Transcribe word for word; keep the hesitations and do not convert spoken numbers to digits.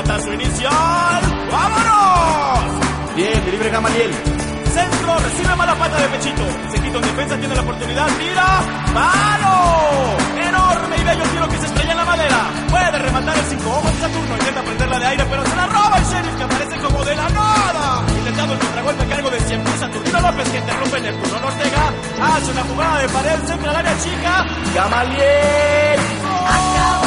pelota, su inicial. ¡Vámonos! Bien, de libre Gamaliel. Centro, recibe mala pata de pechito. Se quita en defensa, tiene la oportunidad, tira. ¡Palo! Enorme y bello tiro que se estrella en la madera. Puede rematar el cinco ojos de Saturno. Intenta prenderla de aire, pero se la roba el Sheriff, que aparece como de la nada. Intentando el contragolpe a cargo de cien mil Saturnino López, que interrumpe en el turno. Ortega hace una jugada de pared, centra al área chica. Gamaliel. ¡Acabó!